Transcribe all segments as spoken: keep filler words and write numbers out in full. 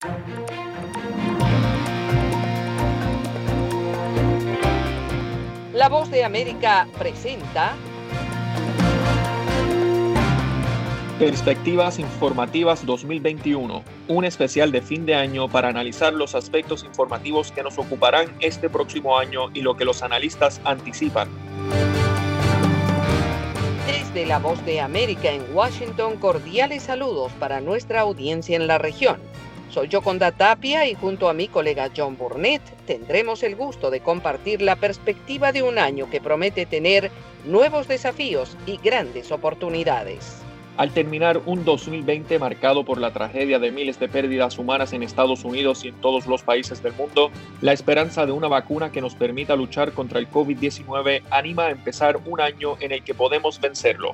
La Voz de América presenta Perspectivas Informativas dos mil veintiuno, un especial de fin de año para analizar los aspectos informativos que nos ocuparán este próximo año y lo que los analistas anticipan. Desde La Voz de América en Washington, cordiales saludos para nuestra audiencia en la región. Soy Yoconda Tapia y junto a mi colega John Burnett tendremos el gusto de compartir la perspectiva de un año que promete tener nuevos desafíos y grandes oportunidades. Al terminar un dos mil veinte marcado por la tragedia de miles de pérdidas humanas en Estados Unidos y en todos los países del mundo, la esperanza de una vacuna que nos permita luchar contra el COVID diecinueve anima a empezar un año en el que podemos vencerlo.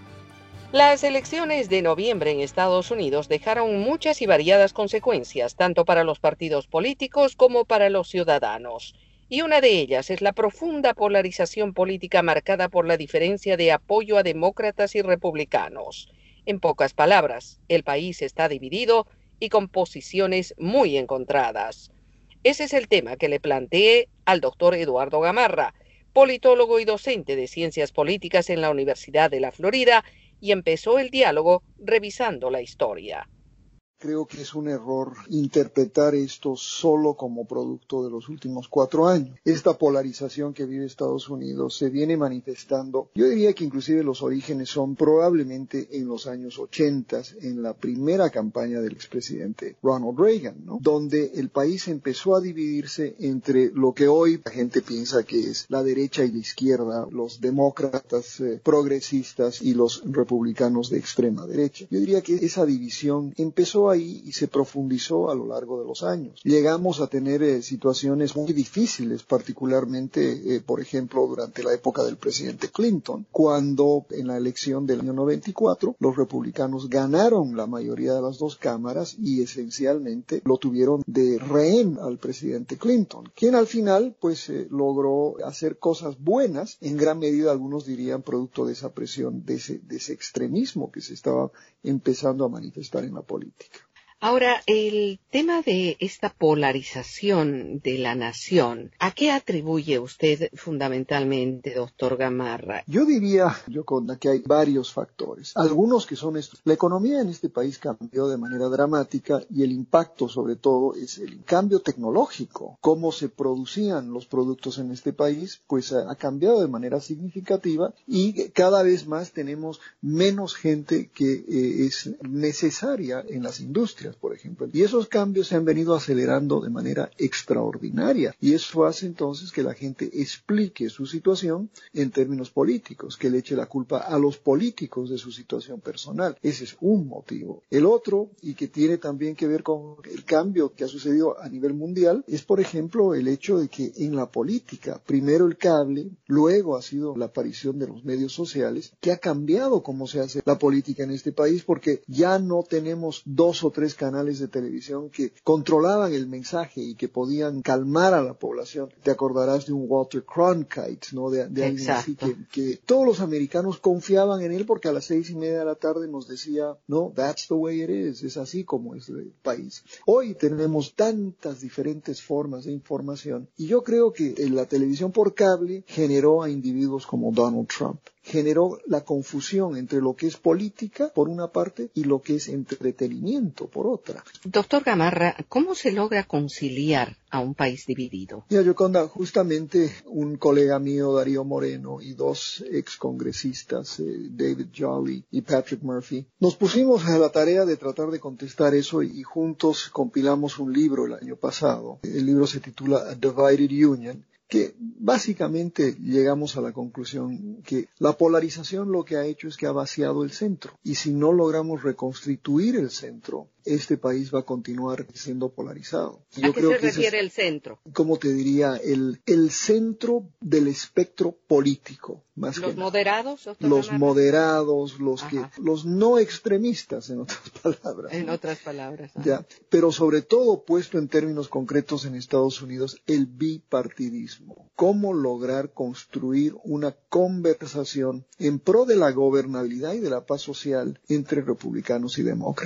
Las elecciones de noviembre en Estados Unidos dejaron muchas y variadas consecuencias, tanto para los partidos políticos como para los ciudadanos. Y una de ellas es la profunda polarización política marcada por la diferencia de apoyo a demócratas y republicanos. En pocas palabras, el país está dividido y con posiciones muy encontradas. Ese es el tema que le planteé al doctor Eduardo Gamarra, politólogo y docente de Ciencias Políticas en la Universidad de la Florida, y empezó el diálogo revisando la historia. Creo que es un error interpretar esto solo como producto de los últimos cuatro años. Esta polarización que vive Estados Unidos se viene manifestando, yo diría que inclusive los orígenes son probablemente en los años ochenta, en la primera campaña del expresidente Ronald Reagan, ¿no? Donde el país empezó a dividirse entre lo que hoy la gente piensa que es la derecha y la izquierda, los demócratas eh, progresistas y los republicanos de extrema derecha. Yo diría que esa división empezó ahí y se profundizó a lo largo de los años. Llegamos a tener eh, situaciones muy difíciles, particularmente, eh, por ejemplo, durante la época del presidente Clinton, cuando en la elección del año noventa y cuatro los republicanos ganaron la mayoría de las dos cámaras y esencialmente lo tuvieron de rehén al presidente Clinton, quien al final pues eh, logró hacer cosas buenas, en gran medida algunos dirían producto de esa presión, de ese, de ese extremismo que se estaba empezando a manifestar en la política. Ahora, el tema de esta polarización de la nación, ¿a qué atribuye usted fundamentalmente, doctor Gamarra? Yo diría, Yoconda, que hay varios factores. Algunos que son estos. La economía en este país cambió de manera dramática y el impacto, sobre todo, es el cambio tecnológico. Cómo se producían los productos en este país, pues ha cambiado de manera significativa y cada vez más tenemos menos gente que eh, es necesaria en las industrias, por ejemplo. Y esos cambios se han venido acelerando de manera extraordinaria. Y eso hace entonces que la gente explique su situación en términos políticos, que le eche la culpa a los políticos de su situación personal. Ese es un motivo. El otro, y que tiene también que ver con el cambio que ha sucedido a nivel mundial, es por ejemplo el hecho de que en la política, primero el cable, luego ha sido la aparición de los medios sociales, que ha cambiado cómo se hace la política en este país, porque ya no tenemos dos o tres canales de televisión que controlaban el mensaje y que podían calmar a la población. Te acordarás de un Walter Cronkite, ¿no? De, de alguien así que, que todos los americanos confiaban en él porque a las seis y media de la tarde nos decía, no, that's the way it is, es así como es el país. Hoy tenemos tantas diferentes formas de información y yo creo que la televisión por cable generó a individuos como Donald Trump. Generó la confusión entre lo que es política, por una parte, y lo que es entretenimiento, por otra. Doctor Gamarra, ¿cómo se logra conciliar a un país dividido? Mira, Yoconda, justamente un colega mío, Darío Moreno, y dos excongresistas, eh, David Jolly y Patrick Murphy, nos pusimos a la tarea de tratar de contestar eso y, y juntos compilamos un libro el año pasado. El libro se titula A Divided Union, que básicamente llegamos a la conclusión que la polarización lo que ha hecho es que ha vaciado el centro. Y si no logramos reconstituir el centro, este país va a continuar siendo polarizado. Yo ¿A qué creo se que refiere es, el centro? ¿Cómo te diría? El, el centro del espectro político, más ¿Los que moderados? nada. Los Gamarra? moderados, los Ajá. que, los no extremistas, en otras palabras. En otras palabras. Ajá. Ya, pero sobre todo puesto en términos concretos en Estados Unidos, el bipartidismo. ¿Cómo lograr construir una conversación en pro de la gobernabilidad y de la paz social entre republicanos y demócratas?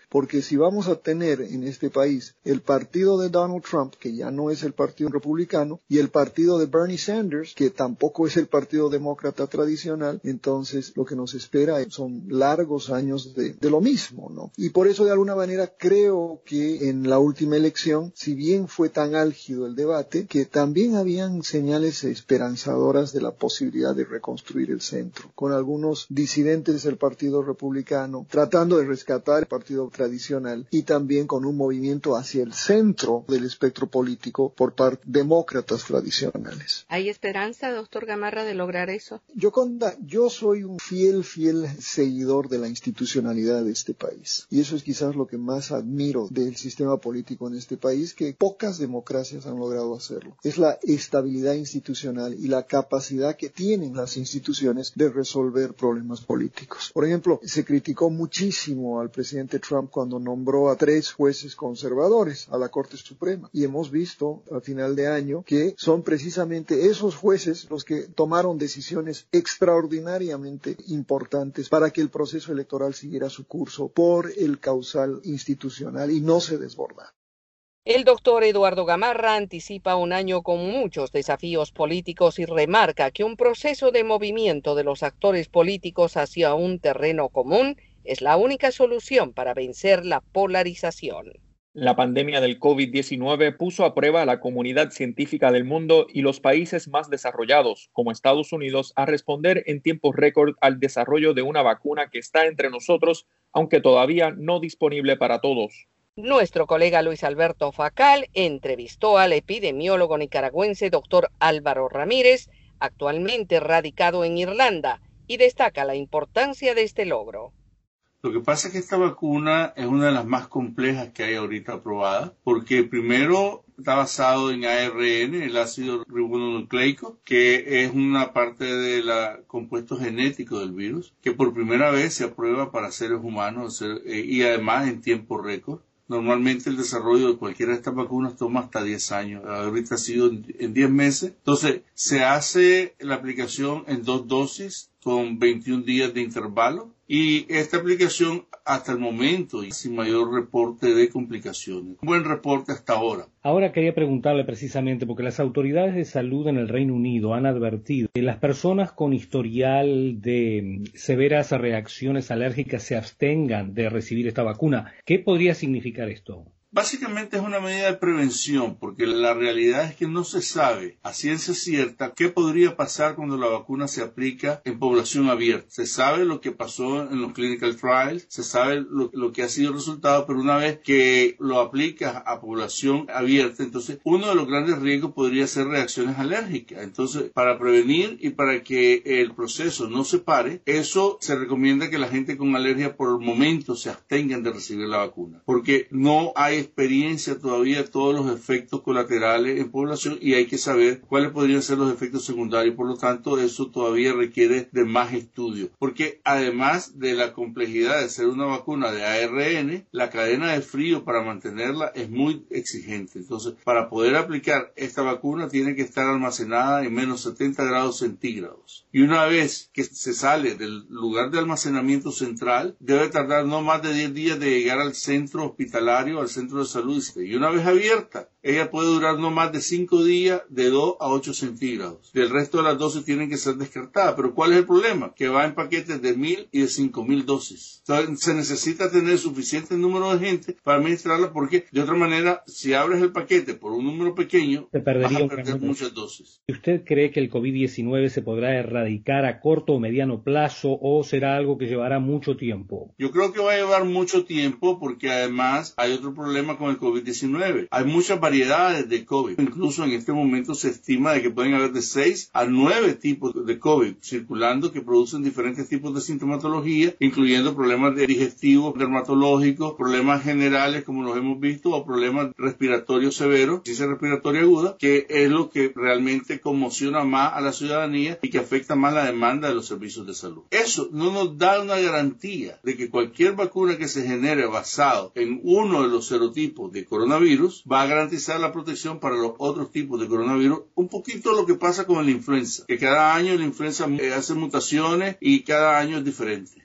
porque si vamos a tener en este país el partido de Donald Trump, que ya no es el partido republicano, y el partido de Bernie Sanders, que tampoco es el partido demócrata tradicional, entonces lo que nos espera son largos años de, de lo mismo, ¿no? Y por eso de alguna manera creo que en la última elección, si bien fue tan álgido el debate, que también habían señales esperanzadoras de la posibilidad de reconstruir el centro, con algunos disidentes del partido republicano tratando de rescatar el partido tradicional y también con un movimiento hacia el centro del espectro político por parte de demócratas tradicionales. ¿Hay esperanza, doctor Gamarra, de lograr eso? Yoconda, yo soy un fiel, fiel seguidor de la institucionalidad de este país. Y eso es quizás lo que más admiro del sistema político en este país, que pocas democracias han logrado hacerlo. Es la estabilidad institucional y la capacidad que tienen las instituciones de resolver problemas políticos. Por ejemplo, se criticó muchísimo al presidente Trump cuando nombró a tres jueces conservadores a la Corte Suprema. Y hemos visto al final de año que son precisamente esos jueces los que tomaron decisiones extraordinariamente importantes para que el proceso electoral siguiera su curso por el causal institucional y no se desbordara. El doctor Eduardo Gamarra anticipa un año con muchos desafíos políticos y remarca que un proceso de movimiento de los actores políticos hacia un terreno común es la única solución para vencer la polarización. La pandemia del COVID diecinueve puso a prueba a la comunidad científica del mundo y los países más desarrollados, como Estados Unidos, a responder en tiempo récord al desarrollo de una vacuna que está entre nosotros, aunque todavía no disponible para todos. Nuestro colega Luis Alberto Facal entrevistó al epidemiólogo nicaragüense doctor Álvaro Ramírez, actualmente radicado en Irlanda, y destaca la importancia de este logro. Lo que pasa es que esta vacuna es una de las más complejas que hay ahorita aprobada, porque primero está basado en A R N, el ácido ribonucleico, que es una parte del compuesto genético del virus, que por primera vez se aprueba para seres humanos y además en tiempo récord. Normalmente el desarrollo de cualquiera de estas vacunas toma hasta diez años. Ahorita ha sido en diez meses. Entonces, se hace la aplicación en dos dosis con veintiún días de intervalo. Y esta aplicación hasta el momento y sin mayor reporte de complicaciones. Un buen reporte hasta ahora. Ahora quería preguntarle precisamente, porque las autoridades de salud en el Reino Unido han advertido que las personas con historial de severas reacciones alérgicas se abstengan de recibir esta vacuna. ¿Qué podría significar esto? Básicamente es una medida de prevención, porque la realidad es que no se sabe a ciencia cierta qué podría pasar cuando la vacuna se aplica en población abierta. Se sabe lo que pasó en los clinical trials, se sabe lo, lo que ha sido el resultado, pero una vez que lo aplicas a población abierta, entonces uno de los grandes riesgos podría ser reacciones alérgicas. Entonces, para prevenir y para que el proceso no se pare, eso se recomienda que la gente con alergia por el momento se abstengan de recibir la vacuna, porque no hay experiencia todavía todos los efectos colaterales en población y hay que saber cuáles podrían ser los efectos secundarios. Por lo tanto, eso todavía requiere de más estudios, porque además de la complejidad de ser una vacuna de A R N, la cadena de frío para mantenerla es muy exigente. Entonces, para poder aplicar esta vacuna tiene que estar almacenada en menos setenta grados centígrados. Y una vez que se sale del lugar de almacenamiento central, debe tardar no más de diez días de llegar al centro hospitalario, al centro de salud, y una vez abierta, ella puede durar no más de cinco días de dos a ocho centígrados. Del resto de las dosis tienen que ser descartadas. Pero ¿cuál es el problema? Que va en paquetes de mil y de cinco mil dosis. Entonces, se necesita tener suficiente número de gente para administrarla, porque de otra manera, si abres el paquete por un número pequeño, se perdería vas a perder muchas dosis. ¿Usted cree que el COVID diecinueve se podrá erradicar a corto o mediano plazo o será algo que llevará mucho tiempo? Yo creo que va a llevar mucho tiempo, porque además hay otro problema con el COVID diecinueve. Hay muchas variedades de COVID. Incluso en este momento se estima de que pueden haber de seis a nueve tipos de COVID circulando que producen diferentes tipos de sintomatología, incluyendo problemas digestivos, dermatológicos, problemas generales como los hemos visto, o problemas respiratorios severos, crisis respiratoria aguda, que es lo que realmente conmociona más a la ciudadanía y que afecta más la demanda de los servicios de salud. Eso no nos da una garantía de que cualquier vacuna que se genere basado en uno de los serotipos de coronavirus va a garantizar la protección para los otros tipos de coronavirus. Un poquito lo que pasa con la influenza, que cada año la influenza hace mutaciones y cada año es diferente.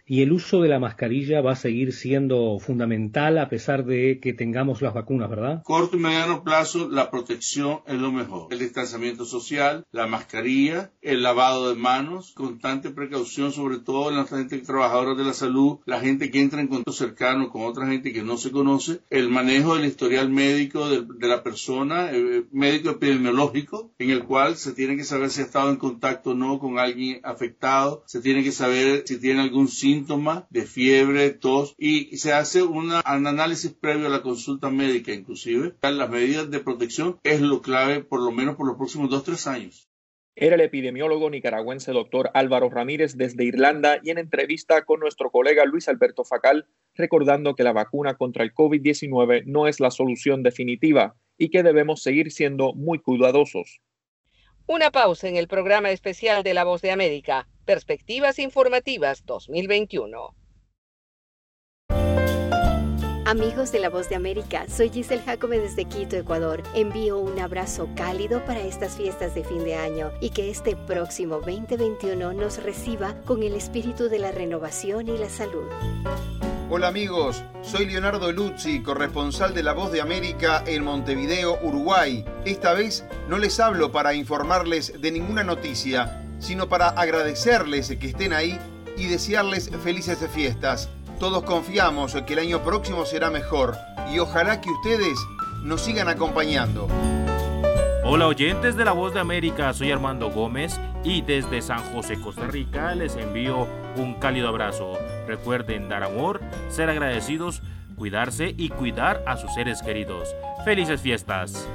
y el uso de la mascarilla va a seguir siendo fundamental a pesar de que tengamos las vacunas, ¿verdad? Corto y mediano plazo, la protección es lo mejor. El distanciamiento social, la mascarilla, el lavado de manos, constante precaución, sobre todo en la gente trabajadora de la salud, la gente que entra en contacto cercano con otra gente que no se conoce, el manejo del historial médico de, de la persona, eh, médico epidemiológico, en el cual se tiene que saber si ha estado en contacto o no con alguien afectado, se tiene que saber si tiene algún síntoma de fiebre, tos, y se hace una, un análisis previo a la consulta médica inclusive. Las medidas de protección es lo clave por lo menos por los próximos dos, tres años. Era el epidemiólogo nicaragüense doctor Álvaro Ramírez desde Irlanda y en entrevista con nuestro colega Luis Alberto Facal, recordando que la vacuna contra el COVID diecinueve no es la solución definitiva y que debemos seguir siendo muy cuidadosos. Una pausa en el programa especial de La Voz de América, Perspectivas Informativas dos mil veintiuno. Amigos de La Voz de América, soy Giselle Jacome desde Quito, Ecuador. Envío un abrazo cálido para estas fiestas de fin de año y que este próximo veinte veintiuno nos reciba con el espíritu de la renovación y la salud. Hola amigos, soy Leonardo Luzzi, corresponsal de La Voz de América en Montevideo, Uruguay. Esta vez no les hablo para informarles de ninguna noticia, sino para agradecerles que estén ahí y desearles felices fiestas. Todos confiamos que el año próximo será mejor y ojalá que ustedes nos sigan acompañando. Hola oyentes de La Voz de América, soy Armando Gómez y desde San José, Costa Rica, les envío un cálido abrazo. Recuerden dar amor, ser agradecidos, cuidarse y cuidar a sus seres queridos. ¡Felices fiestas!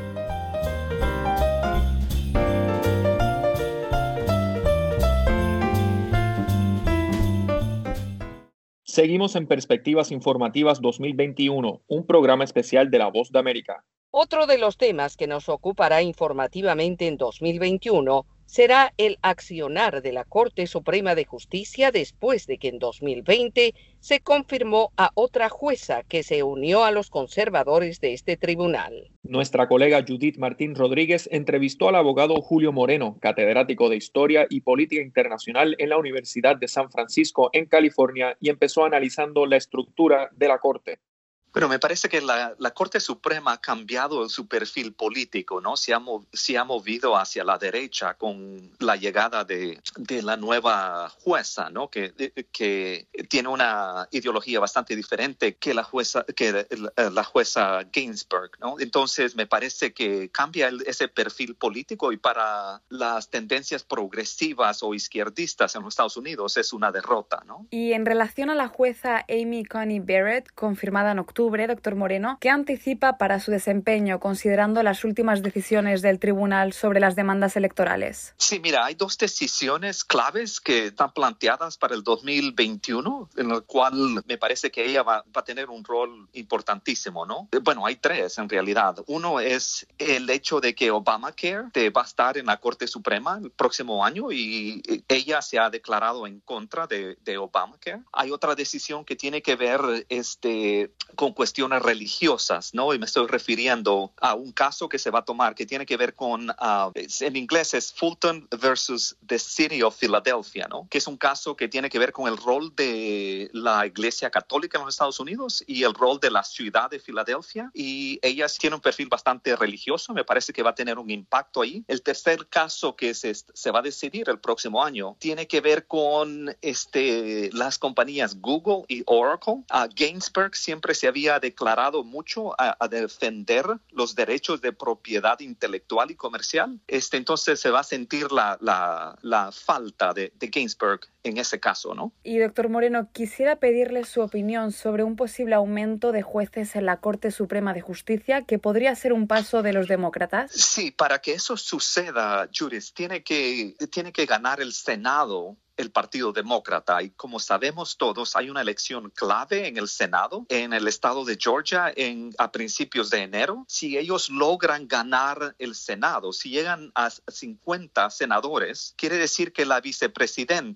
Seguimos en Perspectivas Informativas dos mil veintiuno, un programa especial de La Voz de América. Otro de los temas que nos ocupará informativamente en dos mil veintiuno será el accionar de la Corte Suprema de Justicia después de que en dos mil veinte se confirmó a otra jueza que se unió a los conservadores de este tribunal. Nuestra colega Judith Martín Rodríguez entrevistó al abogado Julio Moreno, catedrático de Historia y Política Internacional en la Universidad de San Francisco, en California, y empezó analizando la estructura de la Corte. Bueno, me parece que la, la Corte Suprema ha cambiado su perfil político, ¿no? Se ha, se ha movido hacia la derecha con la llegada de, de la nueva jueza, ¿no? Que, que tiene una ideología bastante diferente que la jueza, que la, la jueza Ginsburg, ¿no? Entonces, me parece que cambia el, ese perfil político y para las tendencias progresivas o izquierdistas en los Estados Unidos es una derrota, ¿no? Y en relación a la jueza Amy Coney Barrett, confirmada en octubre, doctor Moreno, ¿qué anticipa para su desempeño considerando las últimas decisiones del tribunal sobre las demandas electorales? Sí, mira, hay dos decisiones claves que están planteadas para el dos mil veintiuno, en el cual me parece que ella va, va a tener un rol importantísimo, ¿no? Bueno, hay tres en realidad. Uno es el hecho de que Obamacare va a estar en la Corte Suprema el próximo año y ella se ha declarado en contra de, de Obamacare. Hay otra decisión que tiene que ver este, con cuestiones religiosas, ¿no? Y me estoy refiriendo a un caso que se va a tomar que tiene que ver con, uh, en inglés es Fulton versus the City of Philadelphia, ¿no? Que es un caso que tiene que ver con el rol de la Iglesia Católica en los Estados Unidos y el rol de la ciudad de Filadelfia. Y ella tiene un perfil bastante religioso, me parece que va a tener un impacto ahí. El tercer caso que se, se va a decidir el próximo año tiene que ver con este, las compañías Google y Oracle. Uh, Ginsburg siempre se había declarado mucho a, a defender los derechos de propiedad intelectual y comercial. Este, entonces se va a sentir la, la, la falta de, de Ginsburg en ese caso, ¿no? Y doctor Moreno, quisiera pedirle su opinión sobre un posible aumento de jueces en la Corte Suprema de Justicia que podría ser un paso de los demócratas. Sí, para que eso suceda, Judith, tiene que, tiene que ganar el Senado el Partido Demócrata, y como sabemos todos, hay una elección clave en el Senado, en el estado de Georgia, en, a principios de enero. Si ellos logran ganar el Senado, si llegan a cincuenta senadores, quiere decir que la vicepresidenta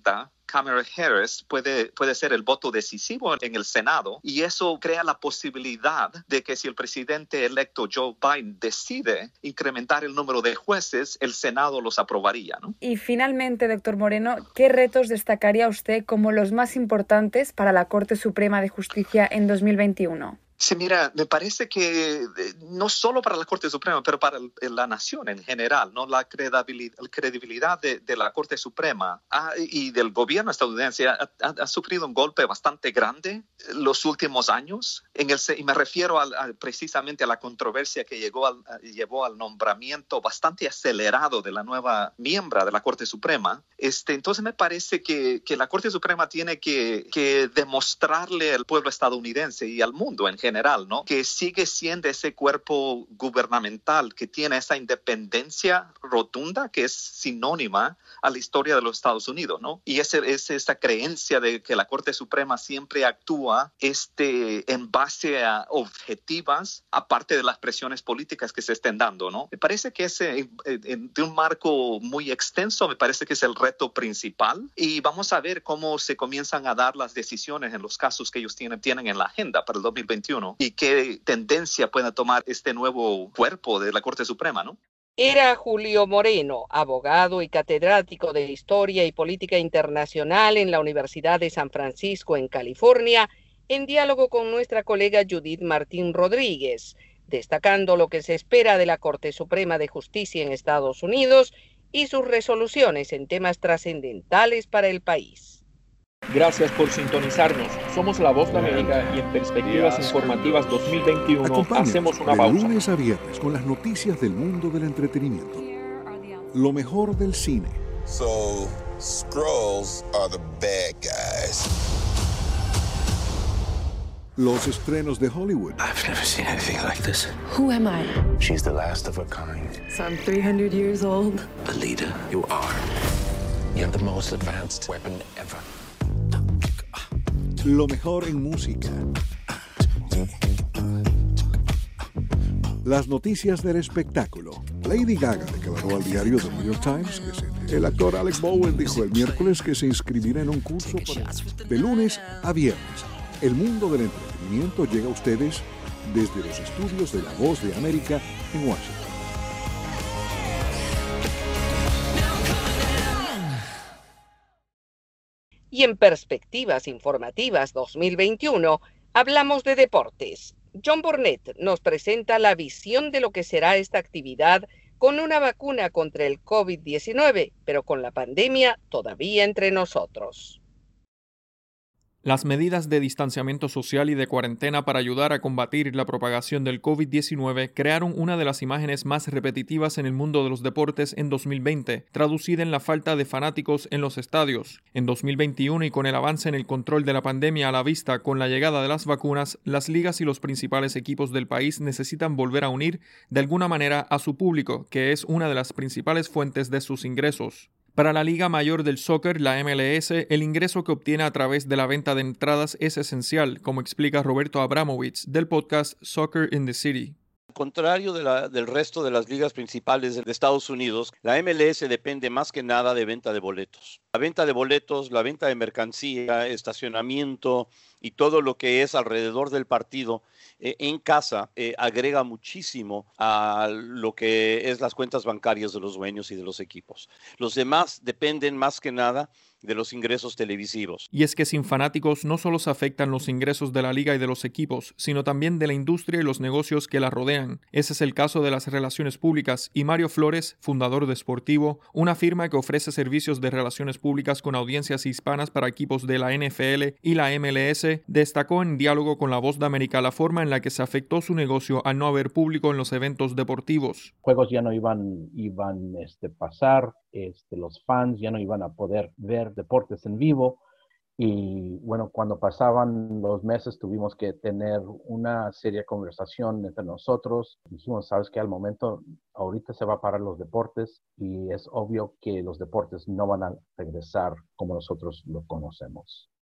Kamala Harris puede, puede ser el voto decisivo en el Senado, y eso crea la posibilidad de que si el presidente electo Joe Biden decide incrementar el número de jueces, el Senado los aprobaría, ¿no? Y finalmente, doctor Moreno, ¿qué retos destacaría usted como los más importantes para la Corte Suprema de Justicia en dos mil veintiuno? Sí, mira, me parece que no solo para la Corte Suprema, pero para el, la nación en general, ¿no? La credibilidad, la credibilidad de, de la Corte Suprema ha, y del gobierno estadounidense ha, ha, ha sufrido un golpe bastante grande los últimos años. En el, y me refiero a, a, precisamente a la controversia que llegó al, a, llevó al nombramiento bastante acelerado de la nueva miembro de la Corte Suprema. Este, entonces me parece que, que la Corte Suprema tiene que, que demostrarle al pueblo estadounidense y al mundo en general general, ¿no? Que sigue siendo ese cuerpo gubernamental que tiene esa independencia rotunda que es sinónima a la historia de los Estados Unidos, ¿no? Y ese, es esa creencia de que la Corte Suprema siempre actúa este, en base a objetivas, aparte de las presiones políticas que se estén dando, ¿no? Me parece que ese, de un marco muy extenso, me parece que es el reto principal, y vamos a ver cómo se comienzan a dar las decisiones en los casos que ellos tienen, tienen en la agenda para el dos mil veintiuno. Y qué tendencia pueda tomar este nuevo cuerpo de la Corte Suprema, ¿no? Era Julio Moreno, abogado y catedrático de Historia y Política Internacional en la Universidad de San Francisco, en California, en diálogo con nuestra colega Judith Martín Rodríguez, destacando lo que se espera de la Corte Suprema de Justicia en Estados Unidos y sus resoluciones en temas trascendentales para el país. Gracias por sintonizarnos. Somos La Voz de América y en Perspectivas Informativas dos mil veintiuno hacemos una pausa. De lunes a viernes con las noticias del mundo del entretenimiento. Lo mejor del cine. So, Skrulls are the bad guys. Los estrenos de Hollywood. I've never seen anything like this. Who am I? She's the last of her kind. So I'm three hundred years old. A leader, you are. You have the most advanced weapon ever. Lo mejor en música. Las noticias del espectáculo. Lady Gaga declaró al diario The New York Times que se... El actor Alec Baldwin dijo el miércoles que se inscribirá en un curso para... De lunes a viernes. El mundo del entretenimiento llega a ustedes desde los estudios de La Voz de América en Washington. Y en Perspectivas Informativas dos mil veintiuno hablamos de deportes. John Burnett nos presenta la visión de lo que será esta actividad con una vacuna contra el COVID diecinueve, pero con la pandemia todavía entre nosotros. Las medidas de distanciamiento social y de cuarentena para ayudar a combatir la propagación del COVID diecinueve crearon una de las imágenes más repetitivas en el mundo de los deportes en dos mil veinte, traducida en la falta de fanáticos en los estadios. En dos mil veintiuno, y con el avance en el control de la pandemia a la vista con la llegada de las vacunas, las ligas y los principales equipos del país necesitan volver a unir de alguna manera a su público, que es una de las principales fuentes de sus ingresos. Para la Liga Mayor del Soccer, la M L S, el ingreso que obtiene a través de la venta de entradas es esencial, como explica Roberto Abramovich del podcast Soccer in the City. Al contrario de la, del resto de las ligas principales de Estados Unidos, la M L S depende más que nada de venta de boletos. La venta de boletos, la venta de mercancía, estacionamiento y todo lo que es alrededor del partido eh, en casa eh, agrega muchísimo a lo que es las cuentas bancarias de los dueños y de los equipos. Los demás dependen más que nada de los ingresos televisivos. Y es que sin fanáticos no solo se afectan los ingresos de la liga y de los equipos, sino también de la industria y los negocios que la rodean. Ese es el caso de las relaciones públicas, y Mario Flores, fundador de Sportivo, una firma que ofrece servicios de relaciones públicas con audiencias hispanas para equipos de la N F L y la M L S, destacó en diálogo con La Voz de América la forma en la que se afectó su negocio al no haber público en los eventos deportivos. Juegos ya no iban iban este pasar, este los fans ya no iban a poder ver deportes en vivo, y bueno, cuando pasaban los meses tuvimos que tener una seria conversación entre nosotros. Dijimos, sabes que al momento ahorita se va a parar los deportes y es obvio que los deportes no van a regresar como nosotros lo conocemos.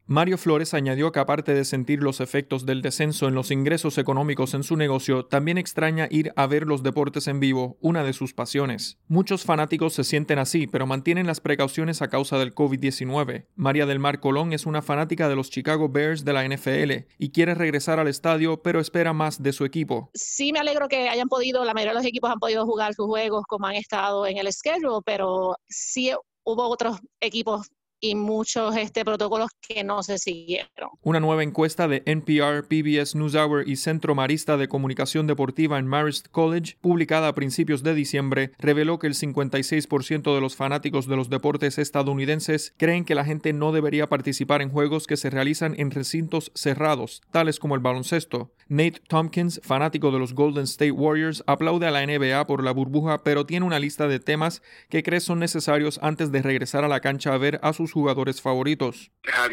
Mario Flores añadió que aparte de sentir los efectos del descenso en los ingresos económicos en su negocio, también extraña ir a ver los deportes en vivo, una de sus pasiones. Muchos fanáticos se sienten así, pero mantienen las precauciones a causa del covid diecinueve. María del Mar Colón es una fanática de los Chicago Bears de la N F L y quiere regresar al estadio, pero espera más de su equipo. Sí me alegro que hayan podido, la mayoría de los equipos han podido jugar sus juegos como han estado en el schedule, pero sí hubo otros equipos y muchos este, protocolos que no se siguieron. Una nueva encuesta de N P R, P B S NewsHour y Centro Marista de Comunicación Deportiva en Marist College, publicada a principios de diciembre, reveló que el cincuenta y seis por ciento de los fanáticos de los deportes estadounidenses creen que la gente no debería participar en juegos que se realizan en recintos cerrados, tales como el baloncesto. Nate Tompkins, fanático de los Golden State Warriors, aplaude a la N B A por la burbuja, pero tiene una lista de temas que cree son necesarios antes de regresar a la cancha a ver a sus jugadores favoritos.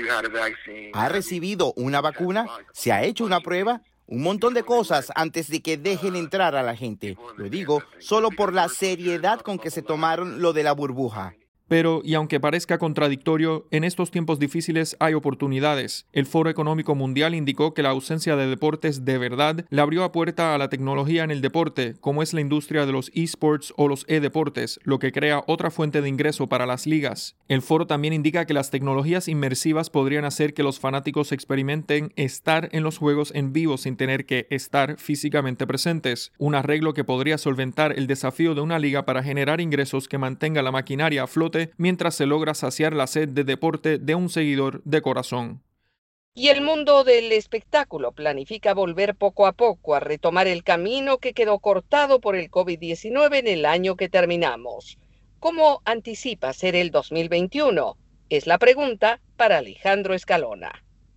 ¿Ha recibido una vacuna? ¿Se ha hecho una prueba? Un montón de cosas antes de que dejen entrar a la gente. Lo digo solo por la seriedad con que se tomaron lo de la burbuja. Pero, y aunque parezca contradictorio, en estos tiempos difíciles hay oportunidades. El Foro Económico Mundial indicó que la ausencia de deportes de verdad le abrió a puerta a la tecnología en el deporte, como es la industria de los esports o los e-deportes, lo que crea otra fuente de ingreso para las ligas. El foro también indica que las tecnologías inmersivas podrían hacer que los fanáticos experimenten estar en los juegos en vivo sin tener que estar físicamente presentes, un arreglo que podría solventar el desafío de una liga para generar ingresos que mantenga la maquinaria a flote mientras se logra saciar la sed de deporte de un seguidor de corazón. Y el mundo del espectáculo planifica volver poco a poco a retomar el camino que quedó cortado por el covid diecinueve en el año que terminamos. ¿Cómo anticipa ser el dos mil veintiuno? Es la pregunta para Alejandro Escalona.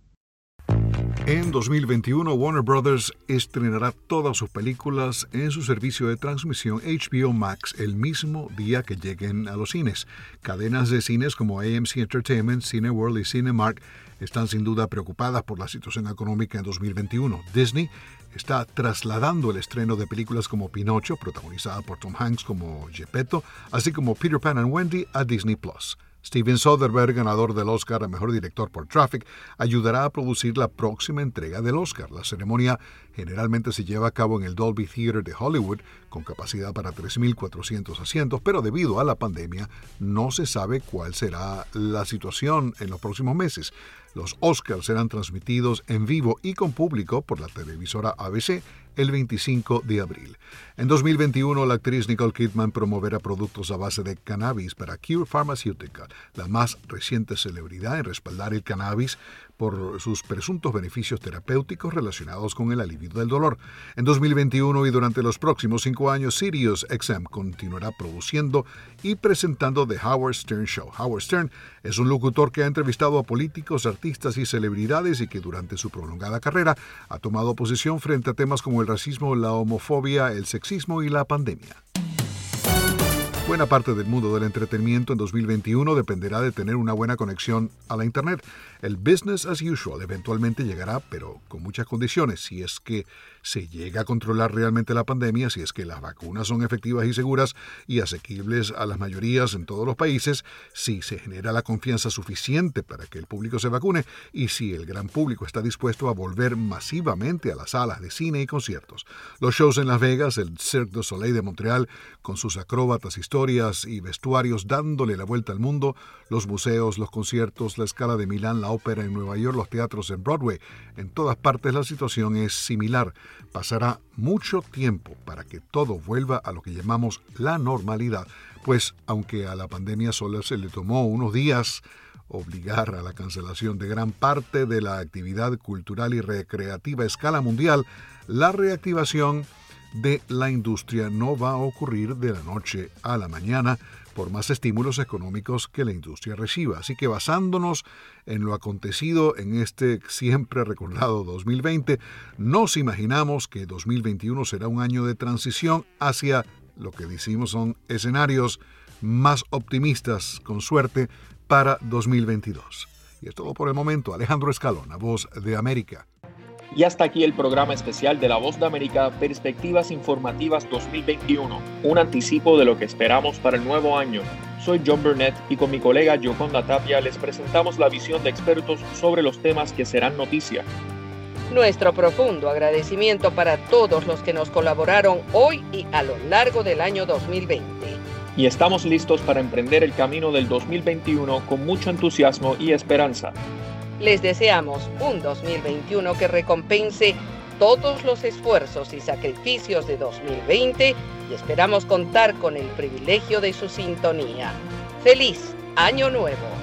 En dos mil veintiuno, Warner Brothers estrenará todas sus películas en su servicio de transmisión H B O Max el mismo día que lleguen a los cines. Cadenas de cines como A M C Entertainment, Cineworld y Cinemark están sin duda preocupadas por la situación económica en dos mil veintiuno. Disney está trasladando el estreno de películas como Pinocho, protagonizada por Tom Hanks como Geppetto, así como Peter Pan and Wendy a Disney Plus. Steven Soderbergh, ganador del Oscar a Mejor Director por Traffic, ayudará a producir la próxima entrega del Oscar. La ceremonia generalmente se lleva a cabo en el Dolby Theatre de Hollywood, con capacidad para tres mil cuatrocientos asientos, pero debido a la pandemia no se sabe cuál será la situación en los próximos meses. Los Oscars serán transmitidos en vivo y con público por la televisora A B C el veinticinco de abril. En dos mil veintiuno, la actriz Nicole Kidman promoverá productos a base de cannabis para Cure Pharmaceutical, la más reciente celebridad en respaldar el cannabis por sus presuntos beneficios terapéuticos relacionados con el alivio del dolor. En dos mil veintiuno y durante los próximos cinco años, Sirius X M continuará produciendo y presentando The Howard Stern Show. Howard Stern es un locutor que ha entrevistado a políticos, artistas y celebridades y que durante su prolongada carrera ha tomado posición frente a temas como el racismo, la homofobia, el sexismo y la pandemia. Buena parte del mundo del entretenimiento en dos mil veintiuno dependerá de tener una buena conexión a la Internet. El business as usual eventualmente llegará, pero con muchas condiciones. Si es que se llega a controlar realmente la pandemia, si es que las vacunas son efectivas y seguras y asequibles a las mayorías en todos los países, si se genera la confianza suficiente para que el público se vacune y si el gran público está dispuesto a volver masivamente a las salas de cine y conciertos. Los shows en Las Vegas, el Cirque du Soleil de Montreal, con sus acróbatas históricos, historias y vestuarios dándole la vuelta al mundo, los museos, los conciertos, la Scala de Milán, la ópera en Nueva York, los teatros en Broadway. En todas partes la situación es similar. Pasará mucho tiempo para que todo vuelva a lo que llamamos la normalidad, pues aunque a la pandemia solo se le tomó unos días obligar a la cancelación de gran parte de la actividad cultural y recreativa a escala mundial, la reactivación de la industria no va a ocurrir de la noche a la mañana por más estímulos económicos que la industria reciba. Así que basándonos en lo acontecido en este siempre recordado dos mil veinte, nos imaginamos que dos mil veintiuno será un año de transición hacia lo que decimos son escenarios más optimistas, con suerte, para dos mil veintidós. Y es todo por el momento. Alejandro Escalona, Voz de América. Y hasta aquí el programa especial de La Voz de América, Perspectivas Informativas dos mil veintiuno, un anticipo de lo que esperamos para el nuevo año. soy John Burnett y con mi colega Yoconda Tapia les presentamos la visión de expertos sobre los temas que serán noticia. Nuestro profundo agradecimiento para todos los que nos colaboraron hoy y a lo largo del año dos mil veinte. Y estamos listos para emprender el camino del dos mil veintiuno con mucho entusiasmo y esperanza. Les deseamos un dos mil veintiuno que recompense todos los esfuerzos y sacrificios de dos mil veinte y esperamos contar con el privilegio de su sintonía. ¡Feliz Año Nuevo!